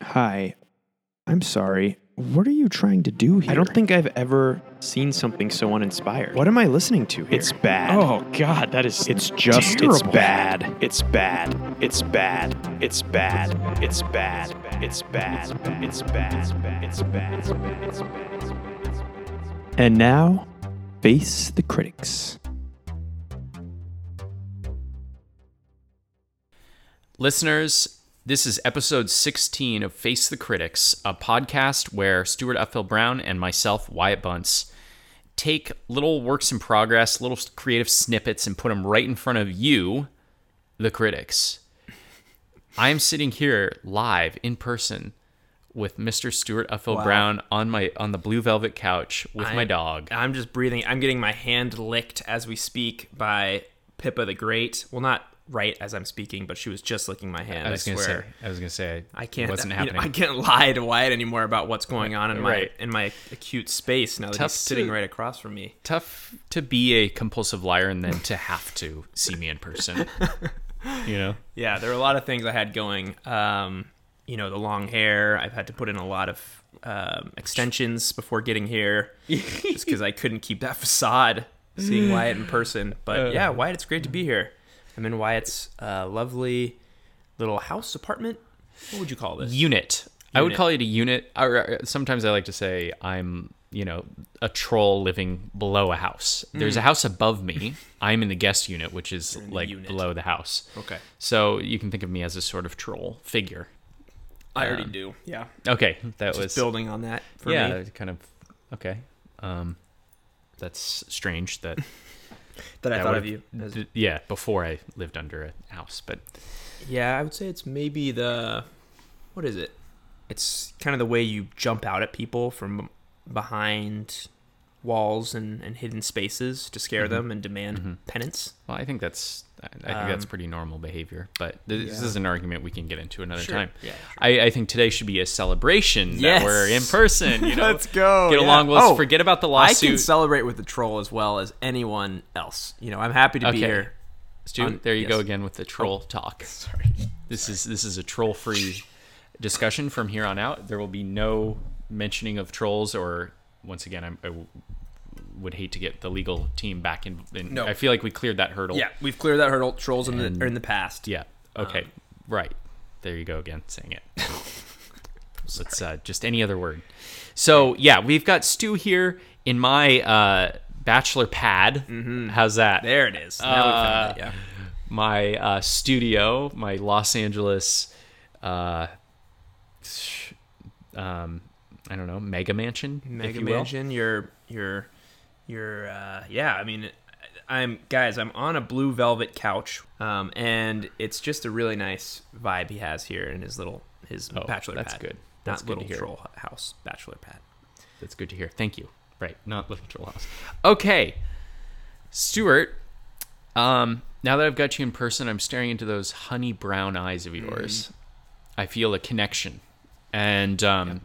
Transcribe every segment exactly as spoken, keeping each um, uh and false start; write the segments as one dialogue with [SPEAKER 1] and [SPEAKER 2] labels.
[SPEAKER 1] Hi. I'm sorry. What are you trying to do here?
[SPEAKER 2] I don't think I've ever seen something so uninspired.
[SPEAKER 1] What am I listening to here?
[SPEAKER 2] It's bad.
[SPEAKER 1] Oh, God, that is.
[SPEAKER 2] It's just,
[SPEAKER 1] terrible.
[SPEAKER 2] it's bad. It's bad. It's bad. It's bad. It's bad. It's bad. It's bad. It's bad. It's bad.
[SPEAKER 1] And now, face the critics.
[SPEAKER 3] Listeners, this is episode sixteen of Face the Critics, a podcast where Stuart Uphill Brown and myself, Wyatt Bunce, take little works in progress, little creative snippets, and put them right in front of you, the critics. I am sitting here live in person with Mister Stuart Uphill
[SPEAKER 4] Wow.
[SPEAKER 3] Brown on my on the blue velvet couch with
[SPEAKER 4] I-
[SPEAKER 3] my dog.
[SPEAKER 4] I'm just breathing. I'm getting my hand licked as we speak by Pippa the Great. Well, not right as I'm speaking, but she was just licking my hand.
[SPEAKER 3] I was
[SPEAKER 4] I
[SPEAKER 3] gonna
[SPEAKER 4] swear.
[SPEAKER 3] say, I was gonna say,
[SPEAKER 4] I can't.
[SPEAKER 3] It wasn't
[SPEAKER 4] you know,
[SPEAKER 3] happening.
[SPEAKER 4] I can't lie to Wyatt anymore about what's going on in my
[SPEAKER 3] Right.
[SPEAKER 4] in my acute space now that
[SPEAKER 3] Tough
[SPEAKER 4] he's sitting
[SPEAKER 3] to-
[SPEAKER 4] right across from me.
[SPEAKER 3] Tough to be a compulsive liar and then to have to see me in person. You know?
[SPEAKER 4] Yeah, there are a lot of things I had going. Um, you know, the long hair. I've had to put in a lot of um, extensions before getting here, just because I couldn't keep that facade. Seeing Wyatt in person, but
[SPEAKER 3] Uh.
[SPEAKER 4] yeah, Wyatt, it's great to be here. I'm in Wyatt's uh, lovely little house apartment. What would you call this?
[SPEAKER 3] Unit. I would
[SPEAKER 4] Unit.
[SPEAKER 3] call it a unit. Or or sometimes I like to say I'm, you know, a troll living below a house. There's a house above me. I'm in the guest unit, which is
[SPEAKER 4] in the
[SPEAKER 3] like
[SPEAKER 4] unit.
[SPEAKER 3] below the house.
[SPEAKER 4] Okay,
[SPEAKER 3] So you can think of me as a sort of troll figure.
[SPEAKER 4] I already
[SPEAKER 3] Um,
[SPEAKER 4] do. Yeah,
[SPEAKER 3] Okay, that
[SPEAKER 4] just
[SPEAKER 3] was
[SPEAKER 4] building on that for
[SPEAKER 3] yeah,
[SPEAKER 4] me.
[SPEAKER 3] kind of okay. Um, that's strange that
[SPEAKER 4] That I
[SPEAKER 3] that
[SPEAKER 4] thought of
[SPEAKER 3] would've-
[SPEAKER 4] you. as-
[SPEAKER 3] th- yeah, before I lived under a house, but
[SPEAKER 4] Yeah, I would say it's maybe the what is it? It's kind of the way you jump out at people from behind walls and, and hidden spaces to scare
[SPEAKER 3] Mm-hmm.
[SPEAKER 4] them and demand penance.
[SPEAKER 3] well, I think that's I I think that's
[SPEAKER 4] Um,
[SPEAKER 3] pretty normal behavior. But this
[SPEAKER 4] yeah.
[SPEAKER 3] is an argument we can get into another
[SPEAKER 4] Sure.
[SPEAKER 3] time.
[SPEAKER 4] Yeah,
[SPEAKER 3] I, I think today should be a celebration
[SPEAKER 4] Yes.
[SPEAKER 3] that we're in person. You know,
[SPEAKER 4] Let's go.
[SPEAKER 3] Get
[SPEAKER 4] yeah.
[SPEAKER 3] along. Let's
[SPEAKER 4] Oh,
[SPEAKER 3] forget about the
[SPEAKER 4] I
[SPEAKER 3] lawsuit.
[SPEAKER 4] can celebrate with the troll as well as anyone else. You know, I'm happy to be
[SPEAKER 3] Okay.
[SPEAKER 4] here.
[SPEAKER 3] Stu,
[SPEAKER 4] on-
[SPEAKER 3] there you go
[SPEAKER 4] yes.
[SPEAKER 3] again with the troll talk.
[SPEAKER 4] Sorry.
[SPEAKER 3] This is this is a troll-free discussion from here on out. There will be no mentioning of trolls, or once again, I'm, I w- would hate to get the legal team back in. in
[SPEAKER 4] No.
[SPEAKER 3] I feel like we cleared that hurdle.
[SPEAKER 4] Yeah, we've cleared that hurdle. Trolls in
[SPEAKER 3] And-
[SPEAKER 4] the are in the past.
[SPEAKER 3] Yeah. Okay.
[SPEAKER 4] Um,
[SPEAKER 3] right. There you go again, saying it. Let's uh, just any other word. So yeah, we've got Stu here in my uh, bachelor pad. Mm-hmm. How's that?
[SPEAKER 4] There it is. Now we found it. Yeah.
[SPEAKER 3] My uh, studio, my Los Angeles, uh, sh- um, I don't know, mega mansion, if
[SPEAKER 4] Mega
[SPEAKER 3] you will.
[SPEAKER 4] Mansion. You're you're you're uh, yeah. I mean, I'm guys. I'm on a blue velvet couch, um, and it's just a really nice vibe he has here in his little his
[SPEAKER 3] Oh,
[SPEAKER 4] bachelor
[SPEAKER 3] that's
[SPEAKER 4] pad.
[SPEAKER 3] good. That's
[SPEAKER 4] Not
[SPEAKER 3] good to
[SPEAKER 4] little
[SPEAKER 3] hear.
[SPEAKER 4] troll house bachelor pad.
[SPEAKER 3] That's good to hear. Thank you. Right, not Little Troll House. Okay, Stuart. Um, now that I've got you in person, I'm staring into those honey brown eyes of yours.
[SPEAKER 4] Mm.
[SPEAKER 3] I feel a connection. And um,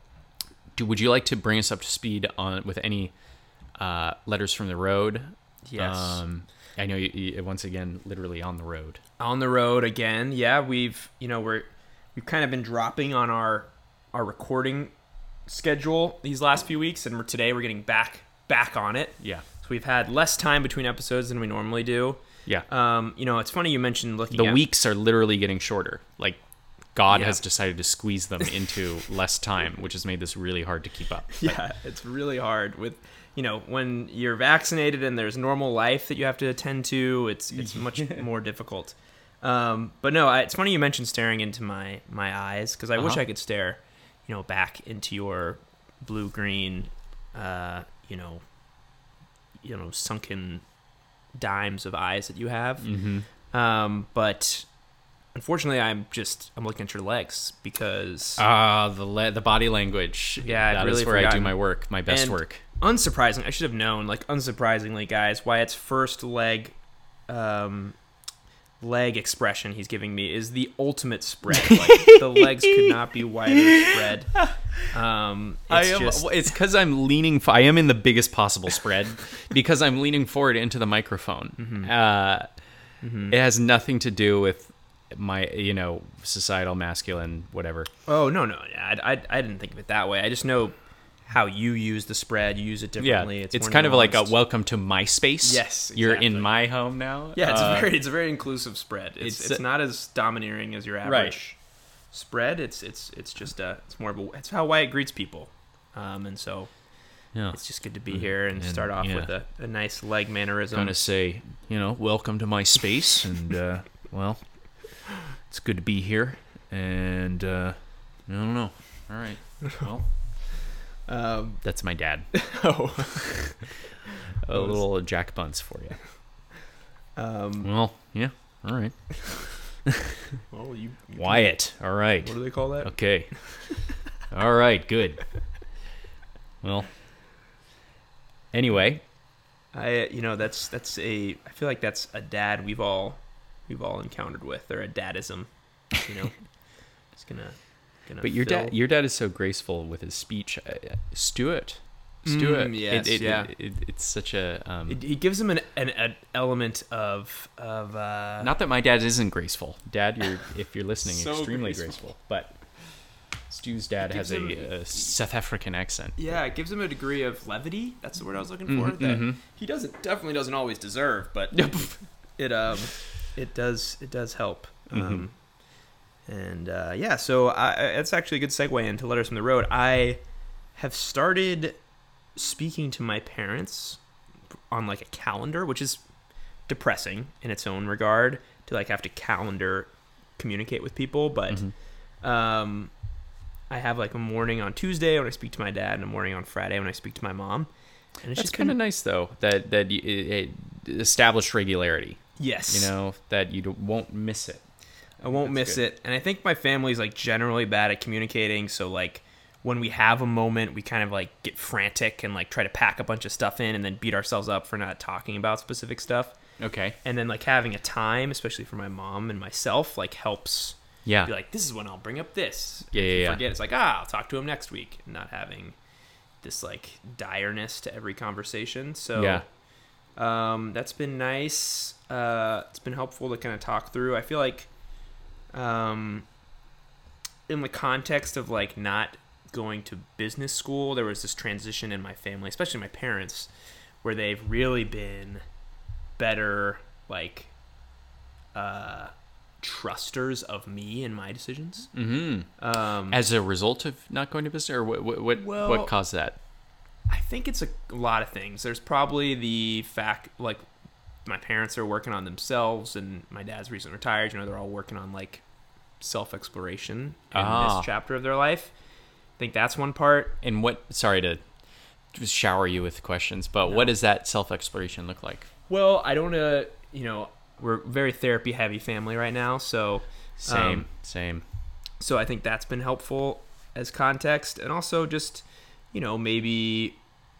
[SPEAKER 3] do would you like to bring us up to speed on with any uh, letters from the road?
[SPEAKER 4] Yes.
[SPEAKER 3] Um, I know you, you once again, literally on the road.
[SPEAKER 4] On the road again. Yeah, we've you know we're we've kind of been dropping on our our recording schedule these last few weeks, and we're, today we're getting back back on it.
[SPEAKER 3] Yeah.
[SPEAKER 4] So we've had less time between episodes than we normally do.
[SPEAKER 3] Yeah.
[SPEAKER 4] Um, you know, it's funny you mentioned looking
[SPEAKER 3] the
[SPEAKER 4] at
[SPEAKER 3] weeks are literally getting shorter. Like God
[SPEAKER 4] Yeah.
[SPEAKER 3] has decided to squeeze them into less time, which has made this really hard to keep up.
[SPEAKER 4] Yeah, it's really hard with, you know, when you're vaccinated and there's normal life that you have to attend to. It's it's much more difficult. Um, but no, I, it's funny you mentioned staring into my my eyes because I wish
[SPEAKER 3] Uh-huh.
[SPEAKER 4] I could stare, you know, back into your blue green, uh, you know, you know, sunken dimes of eyes that you have.
[SPEAKER 3] Mm-hmm.
[SPEAKER 4] Um, but unfortunately, I'm just I'm looking at your legs because.
[SPEAKER 3] Ah, the le- the body language.
[SPEAKER 4] Yeah, I'd
[SPEAKER 3] that
[SPEAKER 4] really
[SPEAKER 3] is where I do
[SPEAKER 4] forgotten.
[SPEAKER 3] my work, my best
[SPEAKER 4] And
[SPEAKER 3] work.
[SPEAKER 4] Unsurprising, I should have known. Like unsurprisingly, guys, Wyatt's first leg, um, leg expression he's giving me is the ultimate spread. Like the legs could not be wider spread. Um,
[SPEAKER 3] I
[SPEAKER 4] it's
[SPEAKER 3] am,
[SPEAKER 4] just
[SPEAKER 3] well, it's because I'm leaning. f- I am in the biggest possible spread because I'm leaning forward into the microphone.
[SPEAKER 4] Mm-hmm.
[SPEAKER 3] Uh, It has nothing to do with my, you know, societal masculine, whatever.
[SPEAKER 4] Oh no, no, yeah, I, I, I didn't think of it that way. I just know how you use the spread. You use it differently.
[SPEAKER 3] Yeah,
[SPEAKER 4] It's,
[SPEAKER 3] it's
[SPEAKER 4] more
[SPEAKER 3] kind of like a
[SPEAKER 4] nuanced.
[SPEAKER 3] welcome to my space.
[SPEAKER 4] Yes,
[SPEAKER 3] You're
[SPEAKER 4] exactly.
[SPEAKER 3] in my home now.
[SPEAKER 4] Yeah, it's
[SPEAKER 3] Uh,
[SPEAKER 4] a very it's a very inclusive spread. It's
[SPEAKER 3] it's
[SPEAKER 4] it's,
[SPEAKER 3] a-
[SPEAKER 4] not as domineering as your average spread. It's it's it's just a it's more of a it's how Wyatt greets people, um, and so
[SPEAKER 3] yeah.
[SPEAKER 4] it's just good to be here and,
[SPEAKER 3] And,
[SPEAKER 4] start off
[SPEAKER 3] yeah.
[SPEAKER 4] with a, a nice leg mannerism.
[SPEAKER 3] Kind of say, you know, welcome to my space, and uh, well, it's good to be here, and uh, I don't know. All right, well,
[SPEAKER 4] Um,
[SPEAKER 3] that's my dad.
[SPEAKER 4] oh,
[SPEAKER 3] A little Jack Bunce for you.
[SPEAKER 4] um,
[SPEAKER 3] Well, yeah, all right.
[SPEAKER 4] well, you, you
[SPEAKER 3] Wyatt, all right.
[SPEAKER 4] What do they call that?
[SPEAKER 3] Okay. All right, good. Well, anyway,
[SPEAKER 4] I you know that's that's a I feel like that's a dad we've all we've all encountered with, or a dadism, you know. It's gonna gonna.
[SPEAKER 3] but your
[SPEAKER 4] fill-
[SPEAKER 3] dad, your dad is so graceful with his speech. Uh, Stuart, Stuart.
[SPEAKER 4] Mm, yes,
[SPEAKER 3] it, it,
[SPEAKER 4] yeah.
[SPEAKER 3] It, it, it's such a um,
[SPEAKER 4] It, he gives him an, an an element of of uh,
[SPEAKER 3] not that my dad isn't graceful. Dad, you're if you're listening,
[SPEAKER 4] So
[SPEAKER 3] extremely
[SPEAKER 4] graceful.
[SPEAKER 3] graceful. But Stu's dad
[SPEAKER 4] It
[SPEAKER 3] has
[SPEAKER 4] gives
[SPEAKER 3] a,
[SPEAKER 4] him-
[SPEAKER 3] a South African accent.
[SPEAKER 4] yeah, it gives him a degree of levity. That's the word I was looking for.
[SPEAKER 3] Mhm,
[SPEAKER 4] that
[SPEAKER 3] mhm.
[SPEAKER 4] he doesn't definitely doesn't always deserve, but it um it does it does help.
[SPEAKER 3] Mm-hmm.
[SPEAKER 4] Um, and uh, yeah, so I, I- it's actually a good segue into Letters from the Road. I have started speaking to my parents on like a calendar, which is depressing in its own regard to like have to calendar communicate with people, but
[SPEAKER 3] Mm-hmm.
[SPEAKER 4] um, I have like a morning on Tuesday when I speak to my dad and a morning on Friday when I speak to my mom. And it's
[SPEAKER 3] That's
[SPEAKER 4] just
[SPEAKER 3] kind of
[SPEAKER 4] been,
[SPEAKER 3] nice though. That that you, it, it established regularity.
[SPEAKER 4] yes,
[SPEAKER 3] You know that you don't- won't miss it.
[SPEAKER 4] I won't
[SPEAKER 3] That's
[SPEAKER 4] miss
[SPEAKER 3] good.
[SPEAKER 4] it. And I think my family's like generally bad at communicating. So like when we have a moment, we kind of like get frantic and like try to pack a bunch of stuff in and then beat ourselves up for not talking about specific stuff.
[SPEAKER 3] Okay.
[SPEAKER 4] And then like having a time, especially for my mom and myself, like helps
[SPEAKER 3] Yeah.
[SPEAKER 4] be like, this is when I'll bring up this.
[SPEAKER 3] Yeah,
[SPEAKER 4] If
[SPEAKER 3] yeah,
[SPEAKER 4] you
[SPEAKER 3] yeah.
[SPEAKER 4] forget, it's like, ah, I'll talk to him next week. And not having this like direness to every conversation. So
[SPEAKER 3] Yeah.
[SPEAKER 4] um, that's been nice. Uh, it's been helpful to kind of talk through. I feel like um, in the context of like not going to business school, there was this transition in my family, especially my parents, where they've really been better like uh, trusters of me and my decisions.
[SPEAKER 3] Mm-hmm.
[SPEAKER 4] Um,
[SPEAKER 3] As a result of not going to business, or what? What? What,
[SPEAKER 4] Well-
[SPEAKER 3] what caused that?
[SPEAKER 4] I think it's a, a lot of things. There's probably the fact, like, my parents are working on themselves, and my dad's recently retired. You know, they're all working on like self-exploration in
[SPEAKER 3] Ah.
[SPEAKER 4] this chapter of their life. I think that's one part.
[SPEAKER 3] And what? Sorry to just shower you with questions, but what does that self-exploration look like?
[SPEAKER 4] Well, I don't, uh, you know, we're a very therapy-heavy family right now, so
[SPEAKER 3] Same.
[SPEAKER 4] um,
[SPEAKER 3] same.
[SPEAKER 4] so I think that's been helpful as context, and also just, you know, maybe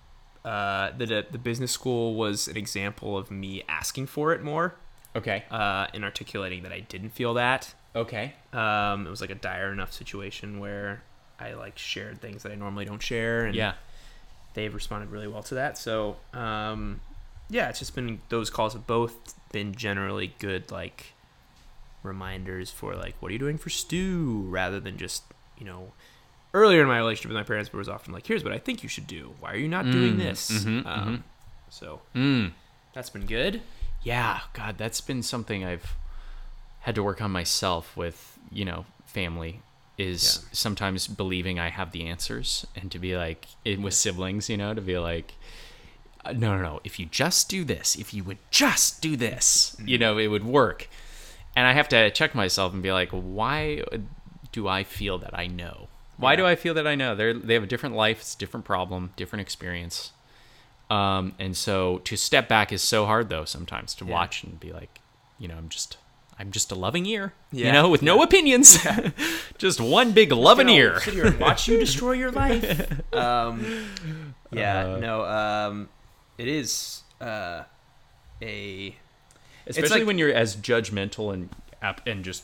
[SPEAKER 4] uh, the the business school was an example of me asking for it more.
[SPEAKER 3] Okay.
[SPEAKER 4] Uh, and articulating that I didn't feel that.
[SPEAKER 3] Okay.
[SPEAKER 4] Um, it was like a dire enough situation where I like shared things that I normally don't share, and
[SPEAKER 3] Yeah.
[SPEAKER 4] they've responded really well to that. So, um, yeah, it's just been those calls have both been generally good, like reminders for like, what are you doing for Stu, rather than just, you know, earlier in my relationship with my parents, it was often like, here's what I think you should do. Why are you not doing
[SPEAKER 3] Mm,
[SPEAKER 4] this?
[SPEAKER 3] mhm,
[SPEAKER 4] um,
[SPEAKER 3] mhm.
[SPEAKER 4] So
[SPEAKER 3] Mm.
[SPEAKER 4] that's been good.
[SPEAKER 3] Yeah. God, that's been something I've had to work on myself with, you know, family, is
[SPEAKER 4] Yeah.
[SPEAKER 3] sometimes believing I have the answers, and to be like, it, with siblings, you know, to be like, uh, no, no, no, if you just do this, if you would just do this, you know, it would work. And I have to check myself and be like, why do I feel that I know? Why
[SPEAKER 4] Yeah.
[SPEAKER 3] do I feel that I know? They they have a different life, it's a different problem, different experience. Um, and so to step back is so hard though sometimes, to
[SPEAKER 4] Yeah.
[SPEAKER 3] watch and be like, you know, I'm just I'm just a loving ear, you
[SPEAKER 4] Yeah.
[SPEAKER 3] know, with no opinions, just one big loving
[SPEAKER 4] You know,
[SPEAKER 3] ear.
[SPEAKER 4] sit here and watch you destroy your life. Um, yeah,
[SPEAKER 3] Uh,
[SPEAKER 4] no, um, it is uh, a
[SPEAKER 3] Especially
[SPEAKER 4] like-
[SPEAKER 3] when you're as judgmental and ap- and just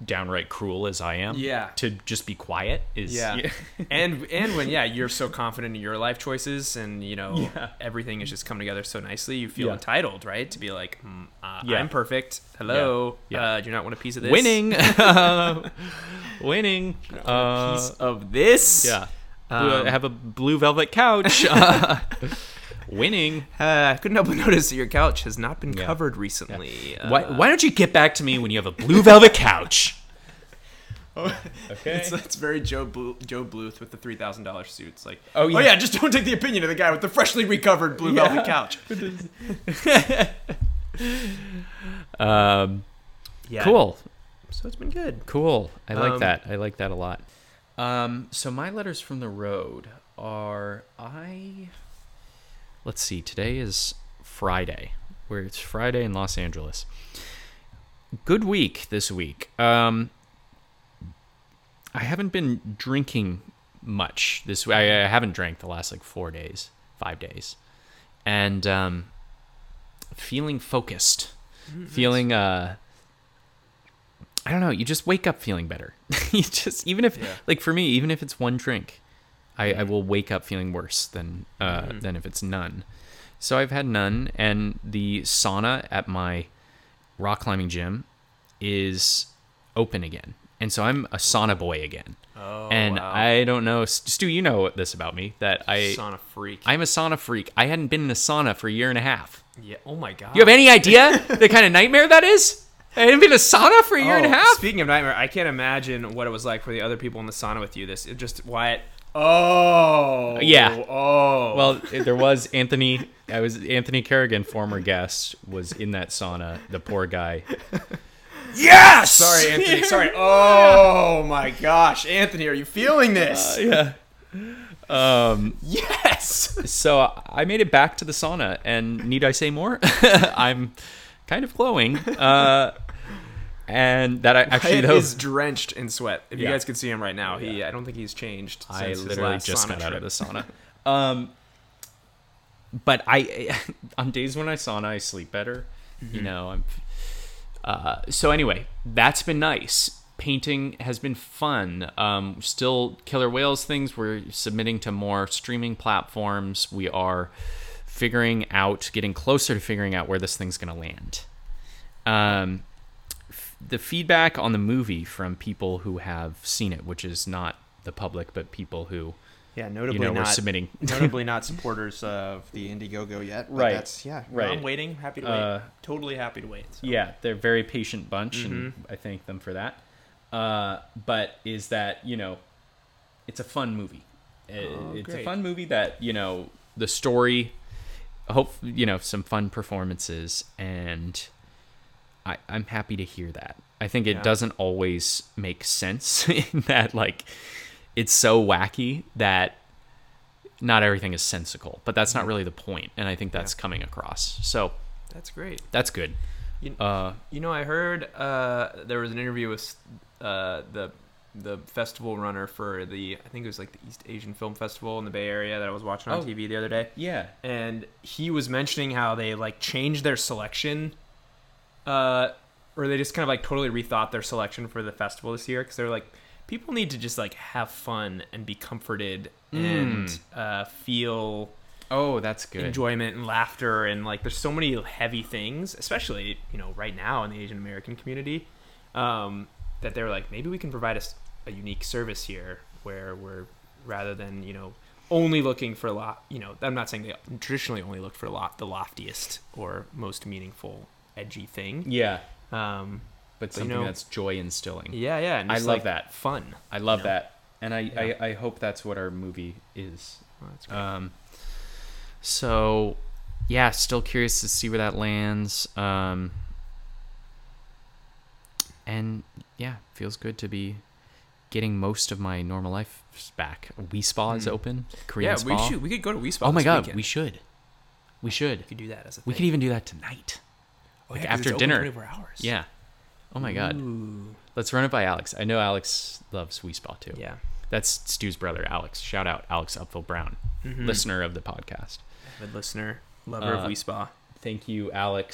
[SPEAKER 3] downright cruel as I am,
[SPEAKER 4] Yeah.
[SPEAKER 3] to just be quiet is
[SPEAKER 4] Yeah. and and when yeah you're so confident in your life choices, and you know
[SPEAKER 3] Yeah.
[SPEAKER 4] everything is just coming together so nicely, you feel
[SPEAKER 3] Yeah.
[SPEAKER 4] entitled, right, to be like, mm, uh,
[SPEAKER 3] Yeah.
[SPEAKER 4] I'm perfect. Hello.
[SPEAKER 3] Yeah. Yeah.
[SPEAKER 4] Uh, do you not want a piece of this?
[SPEAKER 3] winning, winning.
[SPEAKER 4] A
[SPEAKER 3] Uh,
[SPEAKER 4] piece of this.
[SPEAKER 3] yeah,
[SPEAKER 4] Um,
[SPEAKER 3] I have a blue velvet couch. Uh, winning.
[SPEAKER 4] Uh, I couldn't help but notice that your couch has not been
[SPEAKER 3] Yeah.
[SPEAKER 4] covered recently. Uh,
[SPEAKER 3] Why, why don't you get back to me when you have a blue velvet couch? Okay.
[SPEAKER 4] It's, it's very Joe Blu- Joe Bluth with the three thousand dollar suits. Like,
[SPEAKER 3] Oh,
[SPEAKER 4] oh
[SPEAKER 3] yeah.
[SPEAKER 4] yeah. just don't take the opinion of the guy with the freshly recovered blue
[SPEAKER 3] Yeah.
[SPEAKER 4] velvet couch.
[SPEAKER 3] Um,
[SPEAKER 4] Yeah.
[SPEAKER 3] cool.
[SPEAKER 4] So it's been good.
[SPEAKER 3] Cool. I like
[SPEAKER 4] Um,
[SPEAKER 3] that. I like that a lot. Um, so my letters from the road are I. Let's see. Today is Friday, where it's Friday in Los Angeles. Good week this week. Um, I haven't been drinking much this week. I, I haven't drank the last like four days, five days, and um, feeling focused, feeling uh. I don't know. You just wake up feeling better. You just, even if,
[SPEAKER 4] Yeah.
[SPEAKER 3] like for me, even if it's one drink, I, I will wake up feeling worse than uh,
[SPEAKER 4] Mhm.
[SPEAKER 3] than if it's none. So I've had none, and the sauna at my rock climbing gym is open again, and so I'm a sauna boy again.
[SPEAKER 4] Oh,
[SPEAKER 3] and
[SPEAKER 4] wow.
[SPEAKER 3] I don't know, Stu, you know this about me, that I
[SPEAKER 4] Sauna freak.
[SPEAKER 3] I'm a sauna freak. I hadn't been in a sauna for a year and a half.
[SPEAKER 4] yeah. Oh my god.
[SPEAKER 3] You have any idea the kind of nightmare that is? I hadn't been in a sauna for a year and a
[SPEAKER 4] Oh,
[SPEAKER 3] half.
[SPEAKER 4] Speaking of nightmare, I can't imagine what it was like for the other people in the sauna with you. This it just Wyatt. Oh.
[SPEAKER 3] Yeah.
[SPEAKER 4] Oh.
[SPEAKER 3] Well, there was Anthony. I was Anthony Kerrigan, former guest, was in that sauna. The poor guy.
[SPEAKER 4] Yes. Sorry, Anthony. Sorry. Oh my gosh, Anthony, are you feeling this?
[SPEAKER 3] Yeah. Um.
[SPEAKER 4] Yes.
[SPEAKER 3] So I made it back to the sauna, and need I say more? I'm kind of glowing. Uh. And that I actually
[SPEAKER 4] Wyatt
[SPEAKER 3] though
[SPEAKER 4] is drenched in sweat. If you
[SPEAKER 3] Yeah.
[SPEAKER 4] guys could see him right now, he I don't think he's changed.
[SPEAKER 3] I
[SPEAKER 4] since his
[SPEAKER 3] literally
[SPEAKER 4] last
[SPEAKER 3] just
[SPEAKER 4] sauna
[SPEAKER 3] got out
[SPEAKER 4] trip.
[SPEAKER 3] of the sauna. Um. But I, on days when I sauna, I sleep better. You know, I'm. Uh, so anyway, that's been nice. Painting has been fun. Um, still Killer Whales things. We're submitting to more streaming platforms. We are figuring out, getting closer to figuring out where this thing's going to land. Um, f- the feedback on the movie from people who have seen it, which is not the public, but people who,
[SPEAKER 5] Yeah, notably
[SPEAKER 3] you know, we're
[SPEAKER 5] not
[SPEAKER 3] submitting.
[SPEAKER 5] notably not supporters of the Indiegogo yet. But
[SPEAKER 3] Right.
[SPEAKER 5] That's yeah.
[SPEAKER 3] Right.
[SPEAKER 4] I'm waiting. Happy to wait.
[SPEAKER 3] Uh,
[SPEAKER 4] totally happy to wait. so.
[SPEAKER 3] Yeah, they're a very patient bunch, and I thank them for that. Uh, but is that, you know, it's a fun movie. Uh, it's a
[SPEAKER 4] great.
[SPEAKER 3] fun movie that, you know, the story, hope, you know, some fun performances, and I, I'm happy to hear that. I think it
[SPEAKER 4] Yeah.
[SPEAKER 3] doesn't always make sense in that, like, it's so wacky that not everything is sensical, but that's not really the point, and I think that's coming across. So
[SPEAKER 4] That's great.
[SPEAKER 3] that's good.
[SPEAKER 4] You,
[SPEAKER 3] Uh,
[SPEAKER 4] you know, I heard uh, there was an interview with uh, the the festival runner for the I think it was like the East Asian Film Festival in the Bay Area that I was watching on
[SPEAKER 3] Oh.
[SPEAKER 4] T V the other day,
[SPEAKER 3] yeah.
[SPEAKER 4] and he was mentioning how they like changed their selection, uh, or they just kind of like totally rethought their selection for the festival this year because they're like people need to just like have fun and be comforted and uh, feel
[SPEAKER 3] Oh, that's good.
[SPEAKER 4] enjoyment and laughter, and like there's so many heavy things, especially you know right now in the Asian American community, um, that they're like maybe we can provide us a, unique service here where we're rather than you know only looking for a lot. You know, I'm not saying they traditionally only look for a lot the loftiest or most meaningful edgy thing.
[SPEAKER 3] Yeah,
[SPEAKER 4] Um,
[SPEAKER 3] but
[SPEAKER 4] you
[SPEAKER 3] something
[SPEAKER 4] know-
[SPEAKER 3] that's joy instilling.
[SPEAKER 4] yeah, yeah. And
[SPEAKER 3] I
[SPEAKER 4] just,
[SPEAKER 3] love
[SPEAKER 4] like,
[SPEAKER 3] that.
[SPEAKER 4] fun.
[SPEAKER 3] I love
[SPEAKER 4] you know?
[SPEAKER 3] that, and I,
[SPEAKER 4] Yeah.
[SPEAKER 3] I I hope that's what our movie is.
[SPEAKER 4] Oh, that's great.
[SPEAKER 3] Um, so yeah, still curious to see where that lands. Um, and yeah, feels good to be getting most of my normal life back. Wii Spa is open. Korean
[SPEAKER 4] yeah,
[SPEAKER 3] Spa.
[SPEAKER 4] we should. We could go to Wii Spa.
[SPEAKER 3] Oh my
[SPEAKER 4] this
[SPEAKER 3] god,
[SPEAKER 4] weekend.
[SPEAKER 3] we should. We should.
[SPEAKER 4] We could do that as a
[SPEAKER 3] We
[SPEAKER 4] thing.
[SPEAKER 3] could even do that tonight.
[SPEAKER 4] Oh,
[SPEAKER 3] like
[SPEAKER 4] yeah, 'cause
[SPEAKER 3] after
[SPEAKER 4] it's open
[SPEAKER 3] dinner.
[SPEAKER 4] twenty-four hours.
[SPEAKER 3] Yeah. Oh my god.
[SPEAKER 4] Ooh.
[SPEAKER 3] Let's run it by Alex. I know Alex loves Wii Spa too.
[SPEAKER 4] Yeah.
[SPEAKER 3] That's Stu's brother, Alex. Shout out, Alex Upville Brown,
[SPEAKER 4] Mhm.
[SPEAKER 3] listener of the podcast.
[SPEAKER 4] Avid listener, lover
[SPEAKER 3] Uh,
[SPEAKER 4] of Wii Spa.
[SPEAKER 3] Thank you, Alex.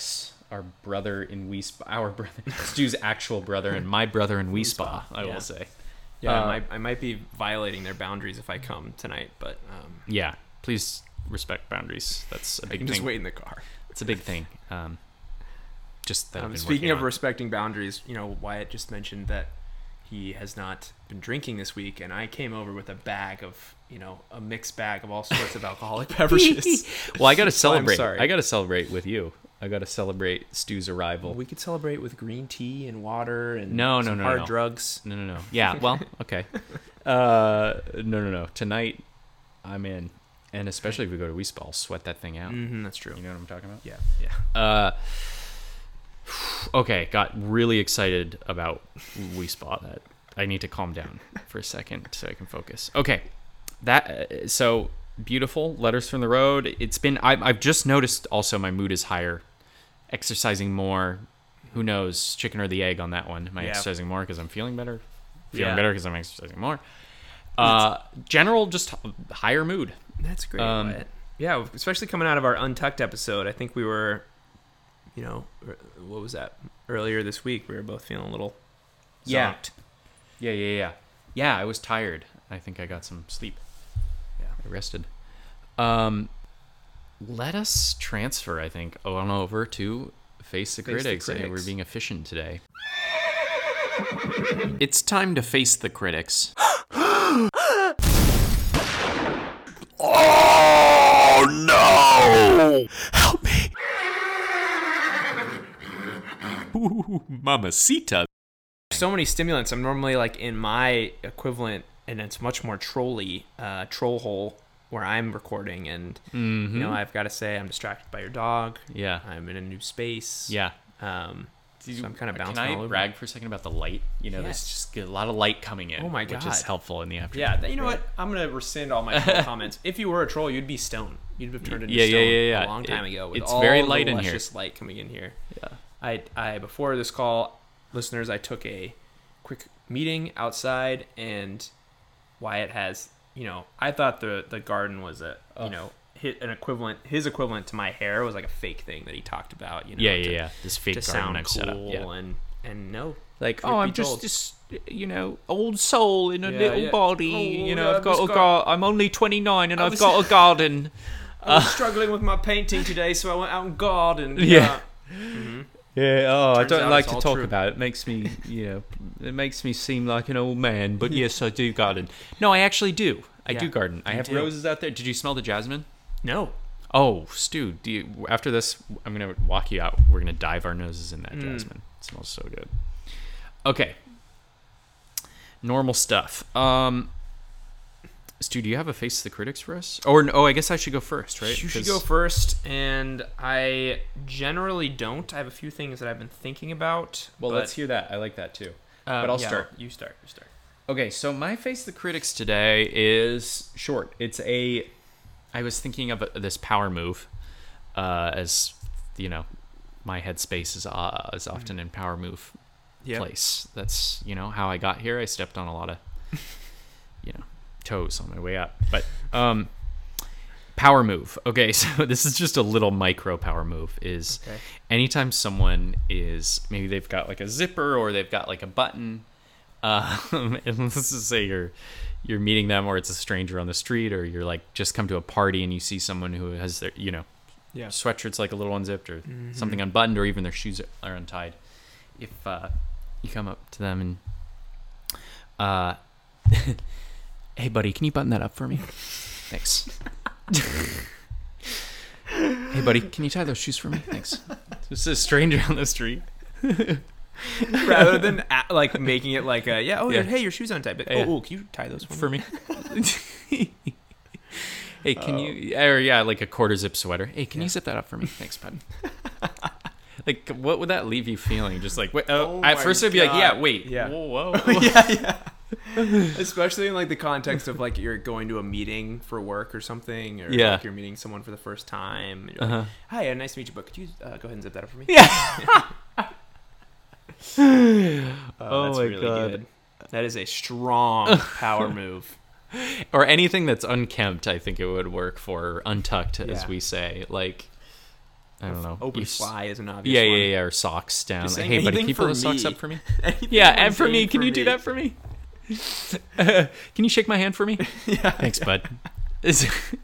[SPEAKER 3] our brother in Wii Spa, our brother, Stu's actual brother, and my brother in Wii Spa, I
[SPEAKER 4] yeah.
[SPEAKER 3] will say.
[SPEAKER 4] Yeah,
[SPEAKER 3] Uh,
[SPEAKER 4] I, might, I might be violating their boundaries if I come tonight, but um,
[SPEAKER 3] Yeah, please respect boundaries. That's a
[SPEAKER 4] I
[SPEAKER 3] big
[SPEAKER 4] can
[SPEAKER 3] thing.
[SPEAKER 4] just wait in the car.
[SPEAKER 3] It's a big thing. Um, just that I've
[SPEAKER 4] Um,
[SPEAKER 3] been
[SPEAKER 4] speaking
[SPEAKER 3] working
[SPEAKER 4] of
[SPEAKER 3] on.
[SPEAKER 4] respecting boundaries, you know, Wyatt just mentioned that he has not been drinking this week, and I came over with a bag of, you know, a mixed bag of all sorts of alcoholic beverages.
[SPEAKER 3] Well, I got to
[SPEAKER 4] So I'm
[SPEAKER 3] celebrate.
[SPEAKER 4] sorry.
[SPEAKER 3] I got to celebrate with you. I got to celebrate Stu's arrival.
[SPEAKER 4] We could celebrate with green tea and water and
[SPEAKER 3] No, no,
[SPEAKER 4] some
[SPEAKER 3] no,
[SPEAKER 4] hard
[SPEAKER 3] no.
[SPEAKER 4] drugs.
[SPEAKER 3] No, no, no. Yeah, well, okay. Uh, no, no, no. Tonight, I'm in, and especially if we go to Wii Spa, I'll sweat that thing out.
[SPEAKER 4] Mm-hmm, that's true.
[SPEAKER 3] You know what I'm talking about?
[SPEAKER 4] Yeah, yeah.
[SPEAKER 3] Uh, okay, got really excited about Wii Spa. That I need to calm down for a second so I can focus. Okay, that uh, so beautiful. Letters from the road. It's been. I, I've just noticed. Also, my mood is higher. Exercising more. Who knows? Chicken or the egg on that one. Am I
[SPEAKER 4] Yeah.
[SPEAKER 3] exercising more because I'm feeling better? Feeling
[SPEAKER 4] Yeah.
[SPEAKER 3] better because I'm exercising more. Uh, general, just higher mood.
[SPEAKER 4] That's great.
[SPEAKER 3] Um,
[SPEAKER 4] Wyatt. Yeah, especially coming out of our Untucked episode. I think we were, you know, what was that? Earlier this week, we were both feeling a little
[SPEAKER 3] Yeah.
[SPEAKER 4] zonked.
[SPEAKER 3] Yeah, yeah, yeah. Yeah, I was tired. I think I got some sleep.
[SPEAKER 4] Yeah.
[SPEAKER 3] I rested. Um, let us transfer, I think, on over to Face the
[SPEAKER 4] Face the
[SPEAKER 3] Critics. I think
[SPEAKER 4] Critics.
[SPEAKER 3] we're being efficient today. It's time to face the critics.
[SPEAKER 2] Oh no! Help me!
[SPEAKER 3] Ooh, mamacita.
[SPEAKER 4] So many stimulants. I'm normally like in my equivalent, and it's much more trolly, uh, troll hole where I'm recording, and
[SPEAKER 3] Mm-hmm.
[SPEAKER 4] you know, I've got to say, I'm distracted by your dog.
[SPEAKER 3] Yeah.
[SPEAKER 4] I'm in a new space.
[SPEAKER 3] Yeah.
[SPEAKER 4] Um, so I'm kind of bouncing
[SPEAKER 3] Can I
[SPEAKER 4] all over.
[SPEAKER 3] brag for a second about the light? You know, there's
[SPEAKER 4] Yes.
[SPEAKER 3] just a lot of light coming in.
[SPEAKER 4] Oh my
[SPEAKER 3] Which is
[SPEAKER 4] God.
[SPEAKER 3] helpful in the afternoon.
[SPEAKER 4] Yeah, th- you know what? I'm gonna rescind all my troll comments. If you were a troll, you'd be stone. You'd have turned into
[SPEAKER 3] Yeah, yeah,
[SPEAKER 4] stone
[SPEAKER 3] yeah, yeah.
[SPEAKER 4] a long time
[SPEAKER 3] It-
[SPEAKER 4] ago. With
[SPEAKER 3] it's
[SPEAKER 4] all
[SPEAKER 3] very
[SPEAKER 4] the
[SPEAKER 3] light in here.
[SPEAKER 4] luscious light coming in here.
[SPEAKER 3] Yeah.
[SPEAKER 4] I, I before this call, listeners, I took a quick meeting outside, and Wyatt has, you know, I thought the the garden was a, you know, hit an equivalent, his equivalent to my hair was like a fake thing that he talked about. You know,
[SPEAKER 3] Yeah, yeah,
[SPEAKER 4] to,
[SPEAKER 3] yeah. This fake
[SPEAKER 4] to
[SPEAKER 3] garden
[SPEAKER 4] sound
[SPEAKER 3] I've
[SPEAKER 4] cool
[SPEAKER 3] set up. Yeah.
[SPEAKER 4] and and no,
[SPEAKER 3] Like,
[SPEAKER 4] truth
[SPEAKER 3] oh,
[SPEAKER 4] be
[SPEAKER 3] I'm just
[SPEAKER 4] told.
[SPEAKER 3] this, you know, old soul in a
[SPEAKER 4] Yeah,
[SPEAKER 3] little
[SPEAKER 4] yeah.
[SPEAKER 3] body.
[SPEAKER 4] Oh,
[SPEAKER 3] you know,
[SPEAKER 4] yeah,
[SPEAKER 3] I've got
[SPEAKER 4] this
[SPEAKER 3] a
[SPEAKER 4] guy-
[SPEAKER 3] gar- I'm only twenty-nine and
[SPEAKER 4] I
[SPEAKER 3] I've
[SPEAKER 4] was-
[SPEAKER 3] got a garden.
[SPEAKER 4] I was struggling with my painting today, so I went out and gardened.
[SPEAKER 3] Yeah.
[SPEAKER 4] Mhm.
[SPEAKER 3] Yeah. Oh, I
[SPEAKER 4] Turns
[SPEAKER 3] don't
[SPEAKER 4] out
[SPEAKER 3] like
[SPEAKER 4] it's
[SPEAKER 3] to
[SPEAKER 4] all
[SPEAKER 3] talk
[SPEAKER 4] true.
[SPEAKER 3] about it. It makes me, you know, it makes me seem like an old man. But yes, I do garden. No, I actually do. I
[SPEAKER 4] Yeah,
[SPEAKER 3] do garden. I
[SPEAKER 4] you
[SPEAKER 3] have
[SPEAKER 4] do.
[SPEAKER 3] roses out there. Did you smell the jasmine?
[SPEAKER 4] No.
[SPEAKER 3] Oh, Stu, do you, after this, I'm going to walk you out. We're going to dive our noses in that
[SPEAKER 4] Mm.
[SPEAKER 3] jasmine. It smells so good. Okay. Normal stuff. Um, Stu, do you have a Face the Critics for us? Or, oh, I guess I should go first, right?
[SPEAKER 4] You should
[SPEAKER 3] 'Cause-
[SPEAKER 4] go first, and I generally don't. I have a few things that I've been thinking about.
[SPEAKER 3] Well,
[SPEAKER 4] but,
[SPEAKER 3] let's hear that. I like that too.
[SPEAKER 4] uh,
[SPEAKER 3] but I'll
[SPEAKER 4] yeah,
[SPEAKER 3] start.
[SPEAKER 4] You start. You start.
[SPEAKER 3] Okay, so my Face the Critics today is short. It's a. I was thinking of a, this power move, uh, as you know, my headspace is uh, is often in power move
[SPEAKER 4] Yeah.
[SPEAKER 3] place. That's you know how I got here. I stepped on a lot of, you know, toes on my way up. But um, power move. Okay, so this is just a little micro power move. Is
[SPEAKER 4] Okay.
[SPEAKER 3] anytime someone is maybe they've got like a zipper or they've got like a button. Um, and let's just say you're you're meeting them, or it's a stranger on the street, or you're like just come to a party and you see someone who has their you know
[SPEAKER 4] Yeah.
[SPEAKER 3] sweatshirt's like a little unzipped or
[SPEAKER 4] Mhm.
[SPEAKER 3] something unbuttoned, or even their shoes are untied. If uh, you come up to them and uh, hey buddy, can you button that up for me? Thanks. Hey buddy, can you tie those shoes for me? Thanks. Just a stranger on the street.
[SPEAKER 4] Rather than a- like making it like a, yeah, oh,
[SPEAKER 3] Yeah.
[SPEAKER 4] hey, your shoes untied. But,
[SPEAKER 3] Yeah.
[SPEAKER 4] oh, oh, can you tie those for,
[SPEAKER 3] For
[SPEAKER 4] me?
[SPEAKER 3] me. Hey, can you, or yeah, like a quarter zip sweater. Hey, can
[SPEAKER 4] Yeah.
[SPEAKER 3] you zip that up for me? Thanks, bud. Like, what would that leave you feeling? Just like, wait,
[SPEAKER 4] Oh
[SPEAKER 3] oh, at
[SPEAKER 4] my
[SPEAKER 3] first it'd be like, yeah,
[SPEAKER 4] God.
[SPEAKER 3] wait,
[SPEAKER 4] Yeah.
[SPEAKER 3] whoa, whoa.
[SPEAKER 4] yeah, yeah. Especially in like the context of like you're going to a meeting for work or something, or
[SPEAKER 3] Yeah.
[SPEAKER 4] like you're meeting someone for the first time. And you're
[SPEAKER 3] Uh-huh.
[SPEAKER 4] like, hi, uh, nice to meet you, but could you uh, go ahead and zip that up for me?
[SPEAKER 3] Yeah.
[SPEAKER 4] Oh,
[SPEAKER 3] Oh
[SPEAKER 4] that's
[SPEAKER 3] my
[SPEAKER 4] really
[SPEAKER 3] God.
[SPEAKER 4] good. That is a strong power move.
[SPEAKER 3] Or anything that's unkempt, I think it would work for, or untucked, as
[SPEAKER 4] Yeah.
[SPEAKER 3] we say. Like, I don't know.
[SPEAKER 4] Open
[SPEAKER 3] You s-
[SPEAKER 4] fly is an obvious
[SPEAKER 3] Yeah,
[SPEAKER 4] one.
[SPEAKER 3] yeah, yeah. Or socks down.
[SPEAKER 4] Just saying
[SPEAKER 3] Hey, buddy,
[SPEAKER 4] anything
[SPEAKER 3] can you pull
[SPEAKER 4] for
[SPEAKER 3] those socks
[SPEAKER 4] me.
[SPEAKER 3] up for me?
[SPEAKER 4] Anything
[SPEAKER 3] Yeah,
[SPEAKER 4] I'm
[SPEAKER 3] and for me,
[SPEAKER 4] saying
[SPEAKER 3] can
[SPEAKER 4] for
[SPEAKER 3] you do
[SPEAKER 4] me.
[SPEAKER 3] that for me? Uh, can you shake my hand for me?
[SPEAKER 4] Yeah.
[SPEAKER 3] Thanks, bud. Is-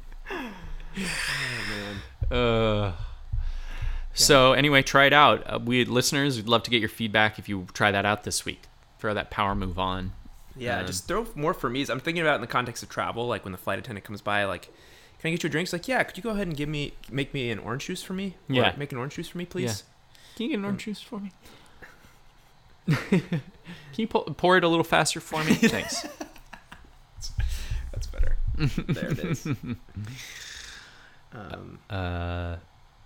[SPEAKER 3] uh, so anyway, try it out. Uh, we listeners, we'd love to get your feedback if you try that out this week. Throw that power move on.
[SPEAKER 4] Yeah,
[SPEAKER 3] Um,
[SPEAKER 4] just throw more for me. I'm thinking about it in the context of travel, like when the flight attendant comes by, like, can I get you a drink? It's like, yeah, could you go ahead and give me, make me an orange juice for me? Or
[SPEAKER 3] Yeah.
[SPEAKER 4] make an orange juice for me, please.
[SPEAKER 3] Can you get an orange juice for me? Can you pour, pour it a little faster for me? Thanks.
[SPEAKER 4] That's better. There it is. Um,
[SPEAKER 3] Uh,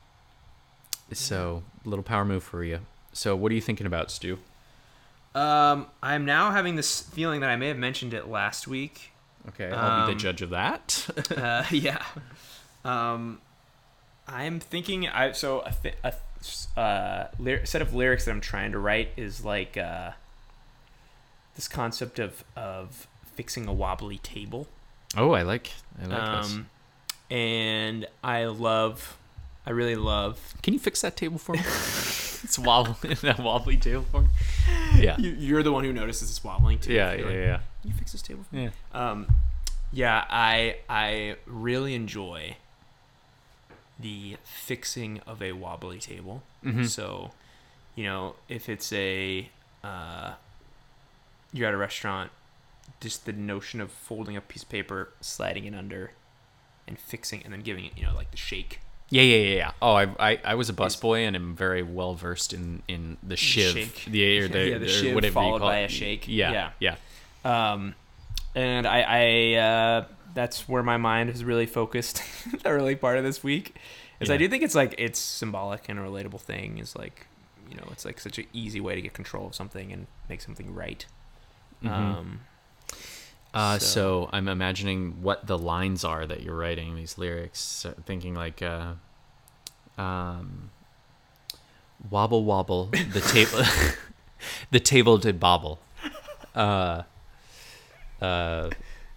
[SPEAKER 3] so little power move for you. So what are you thinking about, Stu?
[SPEAKER 4] um, I'm now having this feeling that I may have mentioned it last week.
[SPEAKER 3] Okay, I'll be
[SPEAKER 4] Um,
[SPEAKER 3] the judge of that.
[SPEAKER 4] Uh, yeah. Um, I'm thinking. I so a, thi- a uh, lyr- set of lyrics that I'm trying to write is like uh, this concept of of fixing a wobbly table.
[SPEAKER 3] Oh, I like I like this.
[SPEAKER 4] Um, and I love, I really love.
[SPEAKER 3] Can you fix that table for me? It's wobbly, that wobbly table for me. Yeah,
[SPEAKER 4] You, you're the one who notices it's wobbling too.
[SPEAKER 3] yeah,
[SPEAKER 4] You're
[SPEAKER 3] yeah,
[SPEAKER 4] like,
[SPEAKER 3] yeah.
[SPEAKER 4] Can you fix this table for me?
[SPEAKER 3] Yeah.
[SPEAKER 4] Um, yeah, I I really enjoy the fixing of a wobbly table.
[SPEAKER 3] Mhm.
[SPEAKER 4] So, you know, if it's a uh, you're at a restaurant, just the notion of folding a piece of paper, sliding it under, and fixing, and then giving it, you know, like the shake.
[SPEAKER 3] Yeah, yeah, yeah, yeah. Oh, I, I, I was a busboy and am very well versed in, in the shiv,
[SPEAKER 4] shake.
[SPEAKER 3] the or the,
[SPEAKER 4] Yeah, the
[SPEAKER 3] or
[SPEAKER 4] shiv
[SPEAKER 3] whatever you
[SPEAKER 4] followed
[SPEAKER 3] call
[SPEAKER 4] by
[SPEAKER 3] it.
[SPEAKER 4] a shake.
[SPEAKER 3] Yeah,
[SPEAKER 4] Yeah.
[SPEAKER 3] yeah.
[SPEAKER 4] Um, and I, I uh, that's where my mind is really focused the early part of this week. Is I
[SPEAKER 3] Yeah.
[SPEAKER 4] do think it's like it's symbolic and a relatable thing. Is like, you know, it's like such an easy way to get control of something and make something right.
[SPEAKER 3] Mhm.
[SPEAKER 4] Um,
[SPEAKER 3] Uh, so.
[SPEAKER 4] so-
[SPEAKER 3] I'm imagining what the lines are that you're writing these lyrics. So thinking like, uh, um, wobble wobble, the table, the table did bobble. Uh, uh,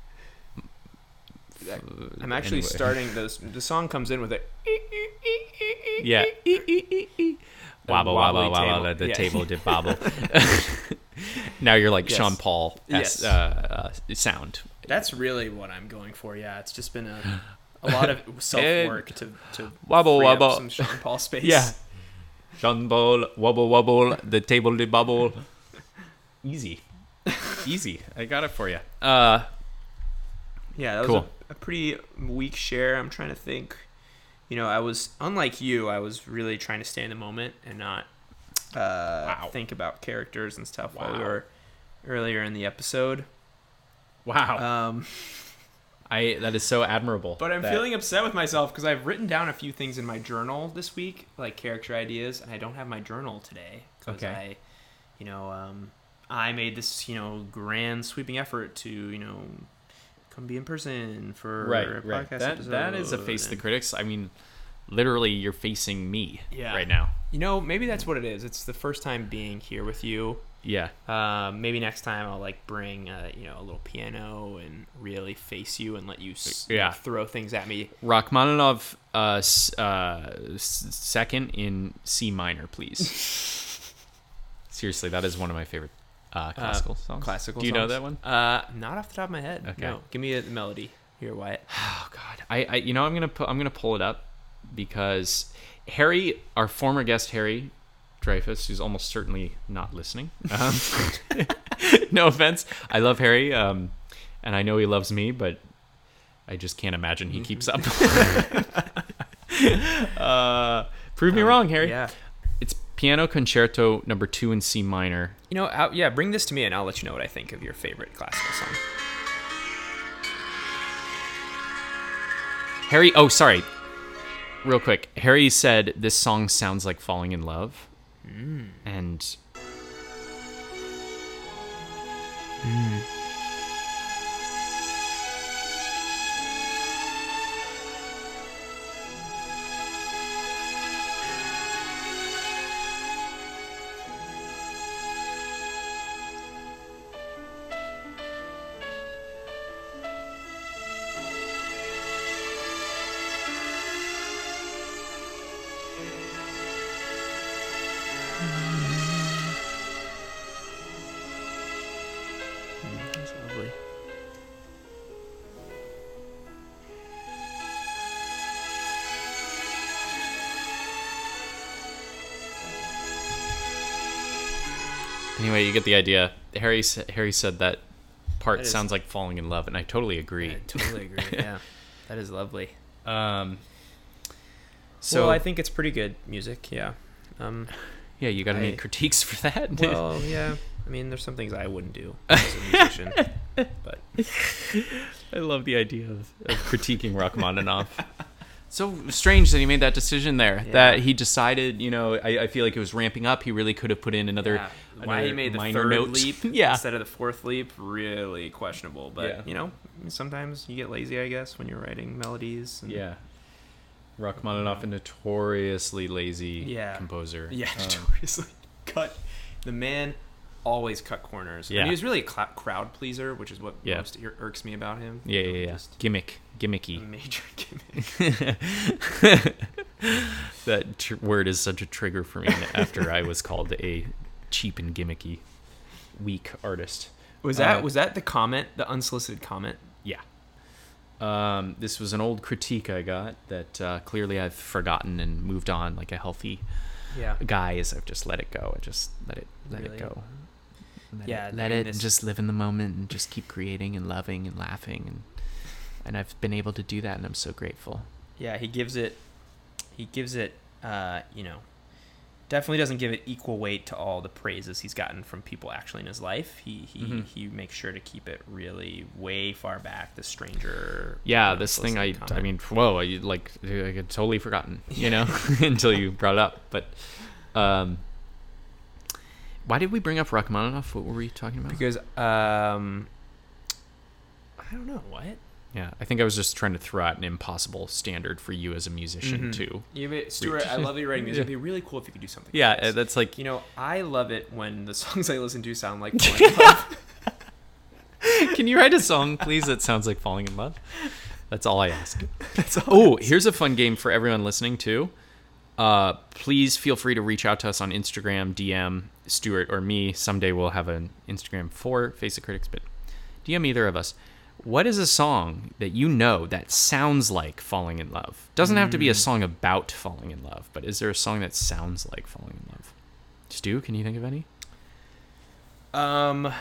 [SPEAKER 4] I'm actually
[SPEAKER 3] anyway.
[SPEAKER 4] starting this. The song comes in with a
[SPEAKER 3] Yeah. Wobble,
[SPEAKER 4] wobbly
[SPEAKER 3] wobble, wobble,
[SPEAKER 4] table.
[SPEAKER 3] the, the
[SPEAKER 4] Yeah.
[SPEAKER 3] table did bobble. Now you're like
[SPEAKER 4] Yes.
[SPEAKER 3] Sean Paul
[SPEAKER 4] Yes.
[SPEAKER 3] uh, uh, sound.
[SPEAKER 4] That's really what I'm going for. Yeah, it's just been a a lot of self work to to
[SPEAKER 3] Wobble,
[SPEAKER 4] free up
[SPEAKER 3] wobble.
[SPEAKER 4] some Sean Paul space.
[SPEAKER 3] Yeah. Sean Paul, wobble, wobble, the table did bobble. Easy. Easy. I got it for you. Uh,
[SPEAKER 4] Yeah, that was
[SPEAKER 3] Cool.
[SPEAKER 4] a, a pretty weak share. I'm trying to think. You know, I was unlike you. I was really trying to stay in the moment and not uh,
[SPEAKER 3] Wow.
[SPEAKER 4] think about characters and stuff while we
[SPEAKER 3] Wow.
[SPEAKER 4] were earlier in the episode.
[SPEAKER 3] wow.
[SPEAKER 4] Um,
[SPEAKER 3] I that is so admirable.
[SPEAKER 4] but I'm
[SPEAKER 3] that-
[SPEAKER 4] feeling upset with myself because I've written down a few things in my journal this week, like character ideas, and I don't have my journal today because
[SPEAKER 3] Okay.
[SPEAKER 4] I, you know, um, I made this, you know, grand sweeping effort to, you know, come be in person for a
[SPEAKER 3] right, right.
[SPEAKER 4] podcast
[SPEAKER 3] That that is a
[SPEAKER 4] episode,
[SPEAKER 3] face of the
[SPEAKER 4] and-
[SPEAKER 3] critics. I mean, literally, you're facing me
[SPEAKER 4] Yeah.
[SPEAKER 3] right now.
[SPEAKER 4] You know, maybe that's what it is. It's the first time being here with you.
[SPEAKER 3] Yeah.
[SPEAKER 4] Um, maybe next time I'll like bring uh, you know, a little piano and really face you and let you s-
[SPEAKER 3] Yeah.
[SPEAKER 4] throw things at me.
[SPEAKER 3] Rachmaninoff, uh, s- uh, s- second in C minor, please. Seriously, that is one of my favorite uh, classical songs.
[SPEAKER 4] Classical.
[SPEAKER 3] Do you know
[SPEAKER 4] songs.
[SPEAKER 3] that one?
[SPEAKER 4] Uh, not off the top of my head.
[SPEAKER 3] Okay.
[SPEAKER 4] No, give me a melody here, Wyatt.
[SPEAKER 3] Oh God, I, I you know I'm gonna pu- I'm gonna pull it up because Harry, our former guest Harry Dreyfus, who's almost certainly not listening. Um, no offense, I love Harry, um, and I know he loves me, but I just can't imagine he keeps up. uh, prove me
[SPEAKER 4] Um,
[SPEAKER 3] wrong, Harry.
[SPEAKER 4] Yeah.
[SPEAKER 3] It's Piano Concerto Number Two in C minor.
[SPEAKER 4] You know, i yeah. Bring this to me and I'll let you know what I think of your favorite classical song.
[SPEAKER 3] Harry, oh sorry, real quick. Harry said this song sounds like falling in love, and Anyway, you get the idea. Harry s- Harry said that part
[SPEAKER 4] That is-
[SPEAKER 3] sounds like falling in love, and I totally agree.
[SPEAKER 4] I totally agree. Yeah, that is lovely.
[SPEAKER 3] Um,
[SPEAKER 4] So
[SPEAKER 3] so
[SPEAKER 4] I think it's pretty good music. Yeah. Um,
[SPEAKER 3] yeah, you got any
[SPEAKER 4] I-
[SPEAKER 3] critiques for that?
[SPEAKER 4] well, yeah. I mean, there's some things I wouldn't do as a musician, but
[SPEAKER 3] I love the idea of, of critiquing Rachmaninoff. So strange that he made that decision there.
[SPEAKER 4] Yeah.
[SPEAKER 3] That he decided, you know, I, I feel like it was ramping up. He really could have put in another.
[SPEAKER 4] yeah. why he
[SPEAKER 3] another
[SPEAKER 4] made the
[SPEAKER 3] minor
[SPEAKER 4] third
[SPEAKER 3] note.
[SPEAKER 4] leap
[SPEAKER 3] Yeah.
[SPEAKER 4] instead of the fourth leap, really questionable. But
[SPEAKER 3] Yeah.
[SPEAKER 4] you know, sometimes you get lazy, I guess, when you're writing melodies. And
[SPEAKER 3] Yeah. Rachmaninoff, a notoriously lazy
[SPEAKER 4] Yeah.
[SPEAKER 3] composer.
[SPEAKER 4] Yeah,
[SPEAKER 3] Um,
[SPEAKER 4] notoriously cut. The man always cut corners.
[SPEAKER 3] Yeah.
[SPEAKER 4] And he was really a cl- crowd pleaser, which is what
[SPEAKER 3] Yeah.
[SPEAKER 4] most ir- irks me about him.
[SPEAKER 3] yeah,
[SPEAKER 4] You know,
[SPEAKER 3] yeah, yeah.
[SPEAKER 4] just
[SPEAKER 3] Gimmick,
[SPEAKER 4] a
[SPEAKER 3] gimmicky.
[SPEAKER 4] major gimmick.
[SPEAKER 3] That tr- word is such a trigger for me after I was called a cheap and gimmicky, weak artist.
[SPEAKER 4] Was that
[SPEAKER 3] Uh,
[SPEAKER 4] was that the comment, the unsolicited comment?
[SPEAKER 3] Yeah. Um, this was an old critique I got that uh, clearly I've forgotten and moved on like a healthy
[SPEAKER 4] Yeah.
[SPEAKER 3] guy. Is I've just let it go. I just let it let
[SPEAKER 4] Really?
[SPEAKER 3] it go. Let
[SPEAKER 4] Yeah,
[SPEAKER 3] it, let
[SPEAKER 4] I mean,
[SPEAKER 3] it
[SPEAKER 4] this-
[SPEAKER 3] just live in the moment and just keep creating and loving and laughing and and I've been able to do that and I'm so grateful.
[SPEAKER 4] Yeah, he gives it he gives it uh, you know, definitely doesn't give it equal weight to all the praises he's gotten from people actually in his life. He he,
[SPEAKER 3] Mhm.
[SPEAKER 4] he makes sure to keep it really way far back, the stranger.
[SPEAKER 3] Yeah,
[SPEAKER 4] uh,
[SPEAKER 3] this thing I
[SPEAKER 4] unsolicited
[SPEAKER 3] I
[SPEAKER 4] comment.
[SPEAKER 3] mean, whoa, I like I had totally forgotten, you know, until you brought it up. But um why did we bring up Rachmaninoff? What were we talking about?
[SPEAKER 4] because um I don't know what.
[SPEAKER 3] Yeah, I think I was just trying to throw out an impossible standard for you as a musician
[SPEAKER 4] Mhm.
[SPEAKER 3] too.
[SPEAKER 4] You may- Stuart, I love that you're writing music. It'd be really cool if you could do something.
[SPEAKER 3] Yeah,
[SPEAKER 4] like this.
[SPEAKER 3] uh, that's like
[SPEAKER 4] You know, I love it when the songs I listen to sound like Falling in Love.
[SPEAKER 3] Can you write a song, please, that sounds like Falling in Love? That's all I ask.
[SPEAKER 4] That's all.
[SPEAKER 3] Oh, here's a fun game for everyone listening too. Uh, please feel free to reach out to us on Instagram, D M Stuart or me. Someday we'll have an Instagram for Face the Critics, but D M either of us. What is a song that you know that sounds like falling in love? Doesn't have to be a song about falling in love, but is there a song that sounds like falling in love? Stu, can you think of any?
[SPEAKER 4] Um,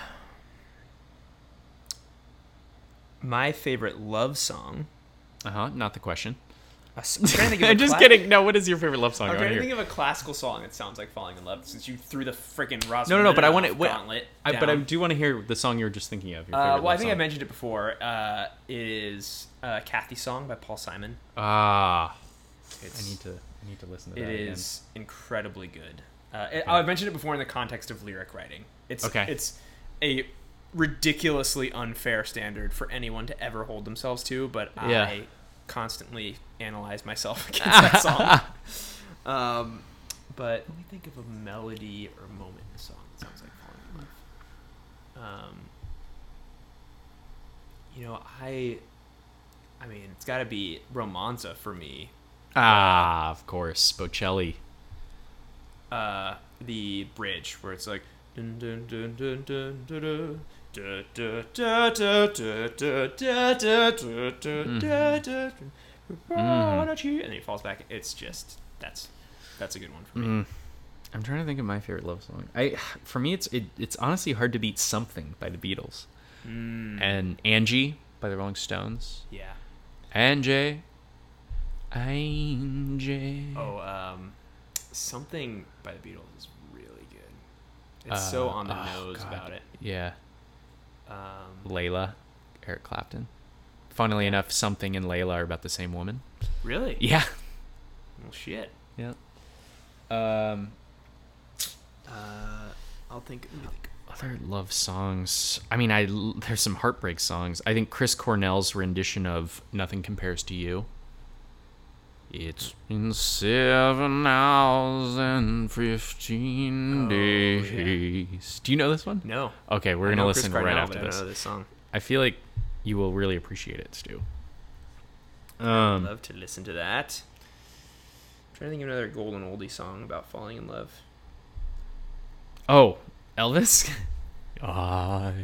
[SPEAKER 4] my favorite love song.
[SPEAKER 3] Uh huh. Not the question.
[SPEAKER 4] I'm trying to think of a
[SPEAKER 3] I'm just
[SPEAKER 4] cla-
[SPEAKER 3] kidding. No, what is your favorite love song?
[SPEAKER 4] I'm
[SPEAKER 3] I
[SPEAKER 4] trying
[SPEAKER 3] wanna
[SPEAKER 4] to
[SPEAKER 3] hear.
[SPEAKER 4] think of a classical song that sounds like falling in love. Since you threw the freaking Ross.
[SPEAKER 3] No, no, no, but I want
[SPEAKER 4] Rachmaninoff
[SPEAKER 3] it- what-
[SPEAKER 4] Gauntlet.
[SPEAKER 3] I, but I
[SPEAKER 4] down.
[SPEAKER 3] do want to hear the song you were just thinking of. Your
[SPEAKER 4] Uh,
[SPEAKER 3] favorite
[SPEAKER 4] well, I
[SPEAKER 3] love
[SPEAKER 4] think I
[SPEAKER 3] song.
[SPEAKER 4] mentioned it before. Uh, it is uh, Kathy's song by Paul Simon.
[SPEAKER 3] Ah,
[SPEAKER 4] It's,
[SPEAKER 3] I need to. I need to listen to
[SPEAKER 4] It
[SPEAKER 3] that. again.
[SPEAKER 4] is incredibly good. Uh, it,
[SPEAKER 3] Yeah.
[SPEAKER 4] I mentioned it before in the context of lyric writing. It's
[SPEAKER 3] Okay.
[SPEAKER 4] It's a ridiculously unfair standard for anyone to ever hold themselves to, but
[SPEAKER 3] Yeah.
[SPEAKER 4] I constantly analyze myself against that song. Um, but let me think of a melody or moment in a song that sounds like falling in love. Um, you know, I, I mean, it's got to be Romanza for me.
[SPEAKER 3] Ah, of course, Bocelli.
[SPEAKER 4] Uh, the bridge where it's like dun dun dun dun dun dun dun dun dun dun dun dun dun dun dun dun dun dun, and then he falls back. It's just that's that's a good one for me.
[SPEAKER 3] Mm. I'm trying to think of my favorite love song. I, for me, it's it, it's honestly hard to beat "Something" by the Beatles
[SPEAKER 4] Mm.
[SPEAKER 3] and "Angie" by the Rolling Stones.
[SPEAKER 4] Yeah.
[SPEAKER 3] Angie, Angie.
[SPEAKER 4] Oh, um, something by the Beatles is really good. It's so
[SPEAKER 3] Uh,
[SPEAKER 4] on the
[SPEAKER 3] oh,
[SPEAKER 4] nose
[SPEAKER 3] God.
[SPEAKER 4] about it.
[SPEAKER 3] Yeah,
[SPEAKER 4] Um,
[SPEAKER 3] Layla, Eric Clapton. Funnily enough, "Something" and Layla are about the same woman.
[SPEAKER 4] really?
[SPEAKER 3] Yeah.
[SPEAKER 4] Well, shit.
[SPEAKER 3] Yeah. Um.
[SPEAKER 4] Uh, I'll think. Let me think.
[SPEAKER 3] Other love songs. I mean, I there's some heartbreak songs. I think Chris Cornell's rendition of "Nothing Compares to You." It's been seven hours and fifteen
[SPEAKER 4] Oh, yeah.
[SPEAKER 3] days. Do you know this one?
[SPEAKER 4] No.
[SPEAKER 3] Okay, we're
[SPEAKER 4] I
[SPEAKER 3] gonna
[SPEAKER 4] know Chris
[SPEAKER 3] listen right
[SPEAKER 4] Cornell,
[SPEAKER 3] after
[SPEAKER 4] but I
[SPEAKER 3] this.
[SPEAKER 4] don't know this song.
[SPEAKER 3] I feel like you will really appreciate it, Stu.
[SPEAKER 4] I'd
[SPEAKER 3] Um,
[SPEAKER 4] love to listen to that. I'm trying to think of another golden oldie song about falling in love.
[SPEAKER 3] oh, Elvis. I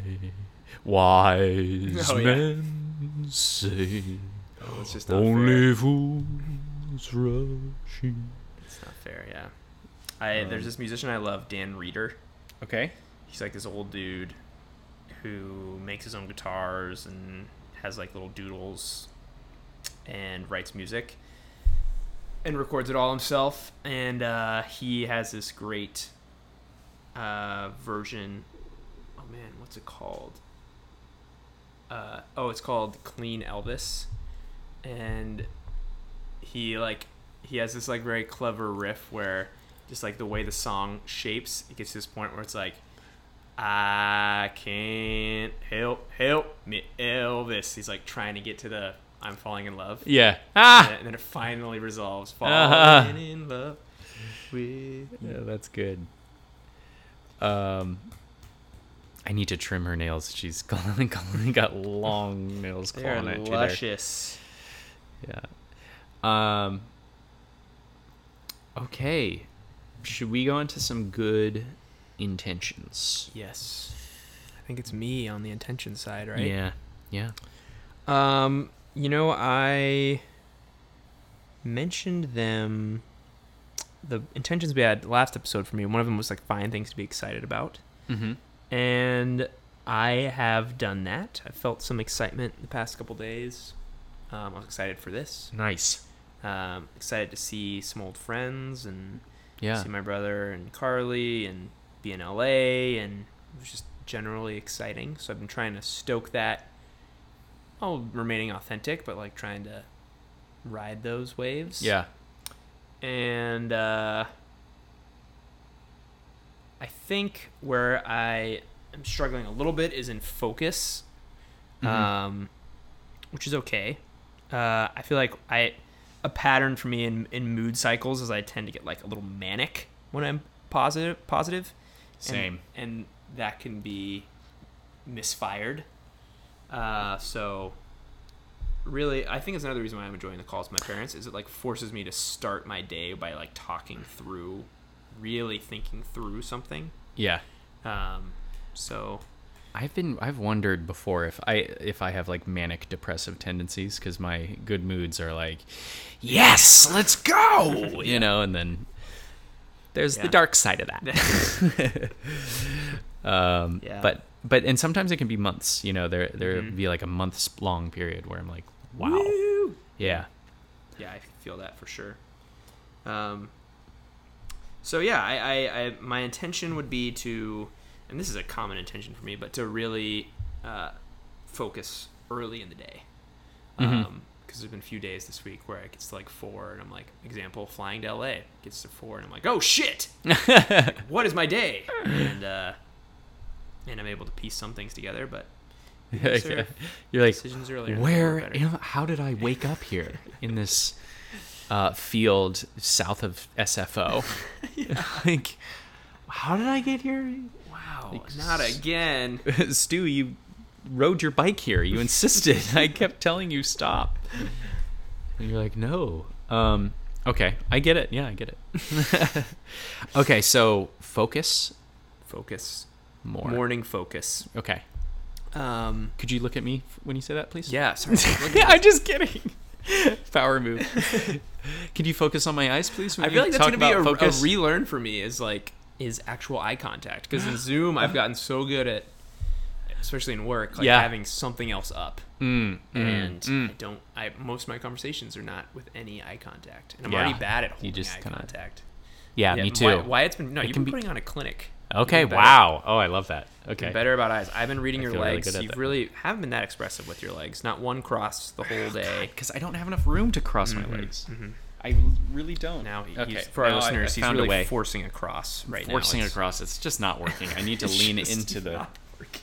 [SPEAKER 3] wise
[SPEAKER 4] Oh, yeah.
[SPEAKER 3] men say
[SPEAKER 4] Oh, it's just not
[SPEAKER 3] only
[SPEAKER 4] fair.
[SPEAKER 3] fools rush in.
[SPEAKER 4] It's not fair, yeah. I There's this musician I love, Dan Reeder.
[SPEAKER 3] Okay.
[SPEAKER 4] he's like this old dude who makes his own guitars and has like little doodles and writes music and records it all himself. And uh, he has this great uh, version. Oh man, what's it called? Uh, oh, it's called Clean Elvis. And he like he has this like very clever riff where just like the way the song shapes, it gets to this point where it's like, I can't help help me Elvis. He's like trying to get to the I'm falling in love.
[SPEAKER 3] Yeah. Ah.
[SPEAKER 4] And then it finally resolves. Falling
[SPEAKER 3] Uh-huh.
[SPEAKER 4] in love with.
[SPEAKER 3] Yeah, that's good. Um, I need to trim her nails. She's got long nails
[SPEAKER 4] They're
[SPEAKER 3] clawing at you there.
[SPEAKER 4] luscious.
[SPEAKER 3] Yeah. Um. Okay. Should we go into some good intentions?
[SPEAKER 4] Yes. I think it's me on the intention side, right?
[SPEAKER 3] Yeah. Yeah.
[SPEAKER 4] Um, you know, I mentioned them. The intentions we had last episode for me, one of them was like find things to be excited about.
[SPEAKER 3] Mm-hmm.
[SPEAKER 4] And I have done that. I felt some excitement the past couple days. Um, I was excited for this.
[SPEAKER 3] Nice.
[SPEAKER 4] Um, excited to see some old friends and
[SPEAKER 3] Yeah.
[SPEAKER 4] see my brother and Carly and be in L A, and it was just generally exciting. So I've been trying to stoke that, while remaining authentic, but like trying to ride those waves.
[SPEAKER 3] Yeah.
[SPEAKER 4] And uh, I think where I am struggling a little bit is in focus,
[SPEAKER 3] Mhm.
[SPEAKER 4] um, which is okay. Uh, I feel like I a pattern for me in, in mood cycles is I tend to get like a little manic when I'm positive. Positive.
[SPEAKER 3] Same.
[SPEAKER 4] And, and that can be misfired. Uh, so really, I think it's another reason why I'm enjoying the calls with my parents is it like forces me to start my day by like talking through, really thinking through something.
[SPEAKER 3] Yeah.
[SPEAKER 4] Um, so
[SPEAKER 3] I've been I've wondered before if I if I have like manic depressive tendencies because my good moods are like, yes, let's go, you know, and then there's
[SPEAKER 4] Yeah.
[SPEAKER 3] the dark side of that. um,
[SPEAKER 4] Yeah.
[SPEAKER 3] But but and sometimes it can be months. You know, there there
[SPEAKER 4] Mhm.
[SPEAKER 3] be like a month's long period where I'm like, wow,
[SPEAKER 4] Woo!
[SPEAKER 3] yeah,
[SPEAKER 4] Yeah, I feel that for sure. Um, so yeah, I, I, I my intention would be to, and this is a common intention for me, but to really uh, focus early in the day.
[SPEAKER 3] Mhm.
[SPEAKER 4] Um, because there's been a few days this week where it gets to like four, and I'm like, example, flying to L A gets to four, and I'm like, oh shit, what is my day? And uh, and I'm able to piece some things together, but Sure.
[SPEAKER 3] You're like,
[SPEAKER 4] decisions earlier. are
[SPEAKER 3] where?
[SPEAKER 4] better.
[SPEAKER 3] You know, how did I wake up here in this uh, field south of S F O? Like, how did I get here?
[SPEAKER 4] Wow,
[SPEAKER 3] Like,
[SPEAKER 4] not again.
[SPEAKER 3] Stu, you rode your bike here. You insisted. I kept telling you stop. And you're like, no. Um, okay, I get it. Yeah, I get it. Okay, so focus
[SPEAKER 4] Focus.
[SPEAKER 3] more.
[SPEAKER 4] Morning focus.
[SPEAKER 3] Okay.
[SPEAKER 4] Um,
[SPEAKER 3] Could you look at me when you say that, please?
[SPEAKER 4] yeah, sorry.
[SPEAKER 3] I'm just kidding. Power move. Could you focus on my eyes, please? When
[SPEAKER 4] I
[SPEAKER 3] you
[SPEAKER 4] feel like that's
[SPEAKER 3] talk
[SPEAKER 4] gonna be a,
[SPEAKER 3] about
[SPEAKER 4] a
[SPEAKER 3] focus?
[SPEAKER 4] relearn for me is like is actual eye contact, because in Zoom I've gotten so good at, especially in work, like
[SPEAKER 3] Yeah.
[SPEAKER 4] having something else up,
[SPEAKER 3] Mm, mm,
[SPEAKER 4] and
[SPEAKER 3] mm.
[SPEAKER 4] I don't. I most of my conversations are not with any eye contact, and I'm
[SPEAKER 3] Yeah.
[SPEAKER 4] already bad at holding
[SPEAKER 3] just
[SPEAKER 4] eye
[SPEAKER 3] kinda-
[SPEAKER 4] contact.
[SPEAKER 3] Yeah, me too.
[SPEAKER 4] Why, why it's been no?
[SPEAKER 3] It
[SPEAKER 4] You've
[SPEAKER 3] can
[SPEAKER 4] been
[SPEAKER 3] be-
[SPEAKER 4] putting on a clinic.
[SPEAKER 3] Okay,
[SPEAKER 4] You've been better-
[SPEAKER 3] wow. Oh, I love that. Okay.
[SPEAKER 4] been better about eyes. I've been reading
[SPEAKER 3] I
[SPEAKER 4] your
[SPEAKER 3] feel really
[SPEAKER 4] legs.
[SPEAKER 3] good at
[SPEAKER 4] You've
[SPEAKER 3] that.
[SPEAKER 4] really haven't been that expressive with your legs. Not one cross the whole day.
[SPEAKER 3] Because I don't have enough room to cross
[SPEAKER 4] Mhm,
[SPEAKER 3] my legs.
[SPEAKER 4] mhm.
[SPEAKER 3] I really don't.
[SPEAKER 4] Now, he-
[SPEAKER 3] Okay,
[SPEAKER 4] he's, for our
[SPEAKER 3] now I-
[SPEAKER 4] listeners,
[SPEAKER 3] I
[SPEAKER 4] he's
[SPEAKER 3] found a
[SPEAKER 4] really
[SPEAKER 3] way.
[SPEAKER 4] forcing a cross right now.
[SPEAKER 3] Forcing
[SPEAKER 4] It's-
[SPEAKER 3] across, it's just not working. I need to lean
[SPEAKER 4] just
[SPEAKER 3] into the.
[SPEAKER 4] not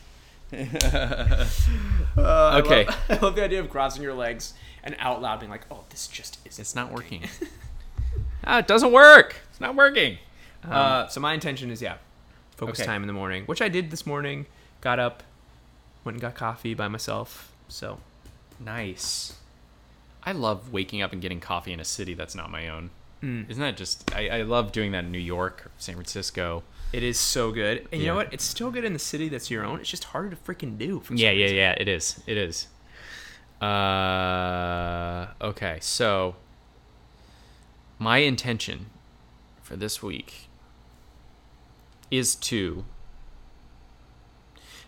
[SPEAKER 4] Uh,
[SPEAKER 3] Okay.
[SPEAKER 4] I love, I love the idea of crossing your legs and out loud being like, "Oh, this just isn't."
[SPEAKER 3] It's not working. Ah, it doesn't work. It's not working. Um,
[SPEAKER 4] Uh, so my intention is yeah, focus
[SPEAKER 3] Okay.
[SPEAKER 4] time in the morning, which I did this morning. Got up, went and got coffee by myself. So
[SPEAKER 3] Nice. I love waking up and getting coffee in a city that's not my own.
[SPEAKER 4] mm,
[SPEAKER 3] Isn't that just? I, I love doing that in New York, or San Francisco.
[SPEAKER 4] it is so good. And you
[SPEAKER 3] Yeah.
[SPEAKER 4] know what? It's still good in the city that's your own. It's just harder to freaking do. For some
[SPEAKER 3] Yeah, yeah,
[SPEAKER 4] reason.
[SPEAKER 3] yeah. It is. It is. Uh, okay, so my intention for this week is to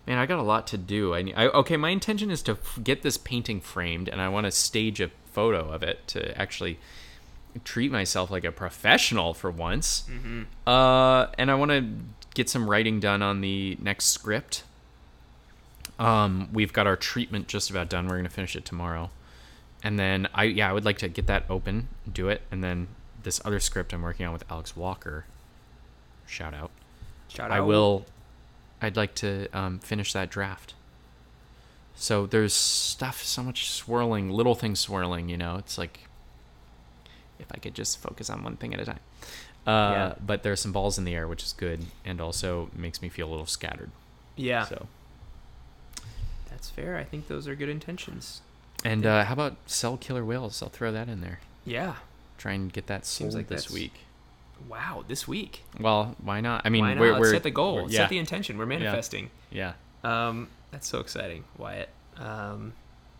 [SPEAKER 3] Man, I got a lot to do. I, I okay. My intention is to f- get this painting framed, and I want to stage a photo of it to actually treat myself like a professional for once.
[SPEAKER 4] Mm-hmm.
[SPEAKER 3] Uh, and I want to get some writing done on the next script. Um, we've got our treatment just about done. We're gonna finish it tomorrow, and then I yeah I would like to get that open, do it, and then this other script I'm working on with Alex Walker. Shout out.
[SPEAKER 4] Shout
[SPEAKER 3] I
[SPEAKER 4] out.
[SPEAKER 3] will. I'd like to um, finish that draft. So there's stuff, so much swirling, little things swirling. You know, it's like if I could just focus on one thing at a time. Uh,
[SPEAKER 4] Yeah.
[SPEAKER 3] But there's some balls in the air, which is good, and also makes me feel a little scattered.
[SPEAKER 4] Yeah,
[SPEAKER 3] So.
[SPEAKER 4] that's fair. I think those are good intentions.
[SPEAKER 3] And uh, how about sell killer whales? I'll throw that in there.
[SPEAKER 4] Yeah.
[SPEAKER 3] Try and get that sold
[SPEAKER 4] Seems like
[SPEAKER 3] this
[SPEAKER 4] that's-
[SPEAKER 3] week.
[SPEAKER 4] Wow, this week.
[SPEAKER 3] Well, why not? I mean,
[SPEAKER 4] Why not?
[SPEAKER 3] we're,
[SPEAKER 4] Let's
[SPEAKER 3] we're
[SPEAKER 4] set the goal.
[SPEAKER 3] we're-
[SPEAKER 4] Let's
[SPEAKER 3] yeah,
[SPEAKER 4] set the intention. We're manifesting.
[SPEAKER 3] yeah.
[SPEAKER 4] Um, that's so exciting, Wyatt. Um,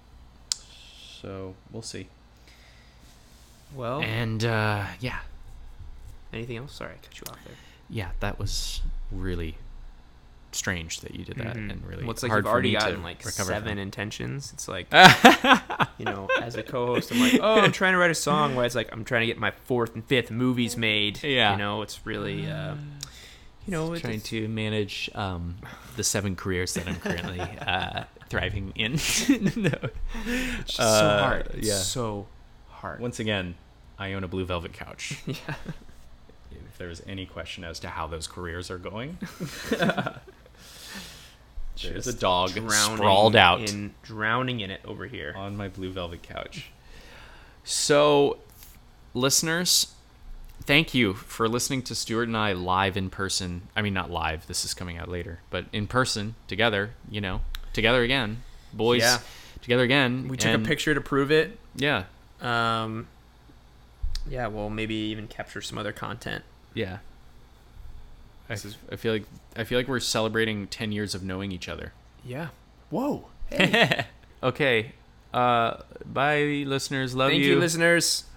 [SPEAKER 3] So we'll see.
[SPEAKER 4] well,
[SPEAKER 3] And uh, yeah,
[SPEAKER 4] anything else? Sorry, I cut you off there.
[SPEAKER 3] yeah, that was really strange that you did that,
[SPEAKER 4] Mhm.
[SPEAKER 3] and really
[SPEAKER 4] well, it's like
[SPEAKER 3] hard
[SPEAKER 4] you've
[SPEAKER 3] for
[SPEAKER 4] already
[SPEAKER 3] me to
[SPEAKER 4] gotten like
[SPEAKER 3] recover
[SPEAKER 4] seven
[SPEAKER 3] from.
[SPEAKER 4] intentions. It's like, you know, as a co-host, I'm like, oh, I'm trying to write a song. Where it's like I'm trying to get my fourth and fifth movies made.
[SPEAKER 3] Yeah.
[SPEAKER 4] You know, it's really, uh, you know, it's,
[SPEAKER 3] Trying to manage um, the seven careers that I'm currently uh, thriving in. No.
[SPEAKER 4] it's just so
[SPEAKER 3] uh,
[SPEAKER 4] hard. It's
[SPEAKER 3] yeah.
[SPEAKER 4] so hard.
[SPEAKER 3] Once again, I own a blue velvet couch.
[SPEAKER 4] yeah.
[SPEAKER 3] If there's any question as to how those careers are going, there's a
[SPEAKER 4] Just
[SPEAKER 3] dog
[SPEAKER 4] drowning
[SPEAKER 3] sprawled out
[SPEAKER 4] in drowning in it over here.
[SPEAKER 3] on my blue velvet couch. So, listeners, thank you for listening to Stuart and I live in person. I mean, not live. This is coming out later, but in person together. You know, together again, boys.
[SPEAKER 4] Yeah.
[SPEAKER 3] Together again.
[SPEAKER 4] We took
[SPEAKER 3] and-
[SPEAKER 4] a picture to prove it.
[SPEAKER 3] Yeah,
[SPEAKER 4] Um, yeah, well, maybe even capture some other content.
[SPEAKER 3] yeah. I,
[SPEAKER 4] This is-
[SPEAKER 3] I feel like I feel like we're celebrating ten years of knowing each other.
[SPEAKER 4] Yeah. Whoa.
[SPEAKER 3] Okay. Uh, bye, listeners. Love
[SPEAKER 4] Thank you, listeners.